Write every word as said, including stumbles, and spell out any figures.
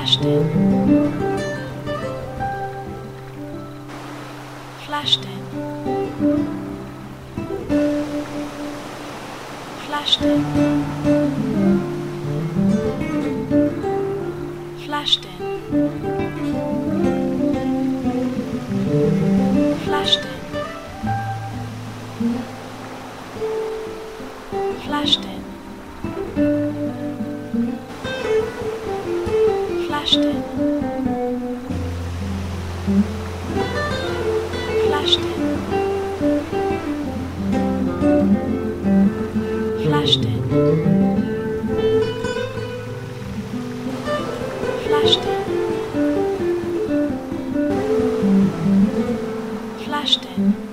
flashed in, flashed in, flashed in, flashed in, flashed in, flashed in, flashed in, flashed in, flashed in, flashed in, flashed in.